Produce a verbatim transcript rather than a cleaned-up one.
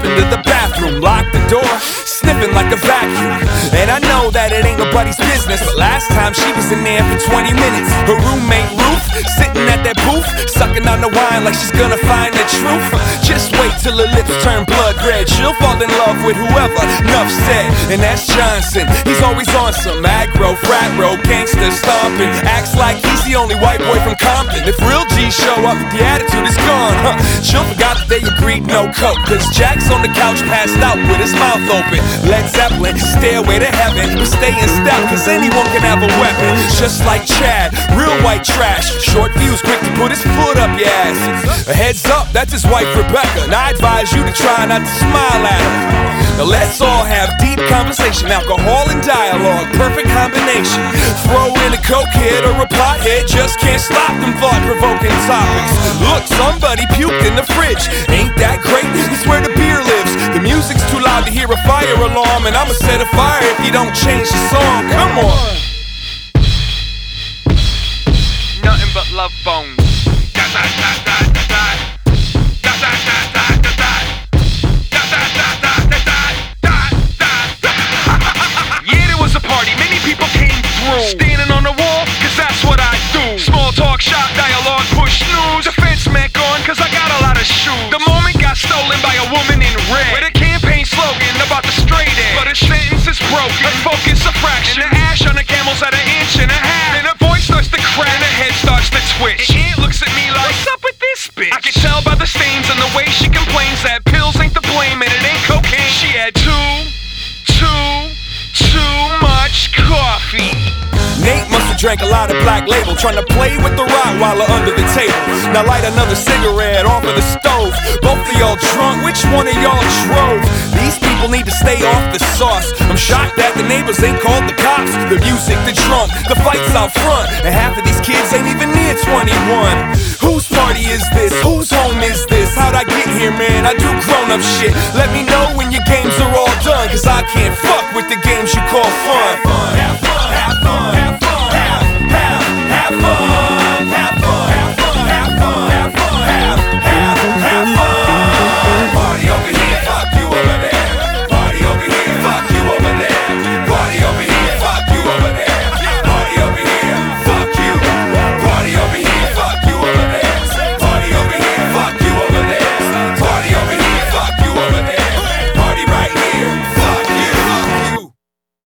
into the bathroom, lock the door, sniffing like a vacuum. And I know that it ain't nobody's business, but last time she was in there for twenty minutes. Her roommate Ruth, sitting at that booth, sucking on the wine like she's gonna find the truth. Just wait till her lips turn blood red, she'll fall in love with whoever, enough said. And that's Johnson, he's always on some aggro, frat row, gangster stomping. Acts like he's the only white boy from Compton. If real G's show up, the attitude is gone, huh? She'll forgot that they agreed no coke, cause Jack's on the couch passed out with his mouth open. Led Zeppelin, stairway to heaven, but stay in step, cause anyone can have a weapon. Just like Chad, real white trash, short fuse, quick to put his foot up your ass. A heads up, that's his wife Rebecca, and I advise you to try not to smile at her. Now let's all have deep conversation, alcohol and dialogue, perfect combination. Throw in a cokehead or a pothead, just can't stop them thought-provoking topics. Look, somebody puked in the fridge, ain't that great? It's where the beer lives. The music's too loud to hear a fire alarm, and I'ma set a fire if you don't change the song. Come on. Nothing but love bones. Yeah, there was a party, many people came through. Standing on the wall, cause that's what I do. Small talk, shot dialogue, push snooze. Defense meant gone, cause I got a lot of shoes. The moment got stolen by a woman in red, with a campaign slogan about the straight edge. But a sentence is broken, a focus a fraction. And the ash on the camel's at an inch and a half. And her voice starts to crack, and her head starts to twitch. And Aunt looks at me like, what's up with this bitch? I can tell by the stains and the way she complains that pills ain't the blame and it ain't cocaine. She had too, too, too much coffee. Nate must've drank a lot of Black Label, trying to play with the Rottweiler under the table. Now light another cigarette off of the stove. Both of y'all drunk, which one of y'all drove? These people need to stay off the sauce. I'm shocked that the neighbors ain't called the cops. The music, the drunk, the fights out front, and half of these kids ain't even near twenty-one. Whose party is this? Whose home is this? How'd I get here, man? I do grown-up shit. Let me know when your games are all done, cause I can't fuck with the games you call fun.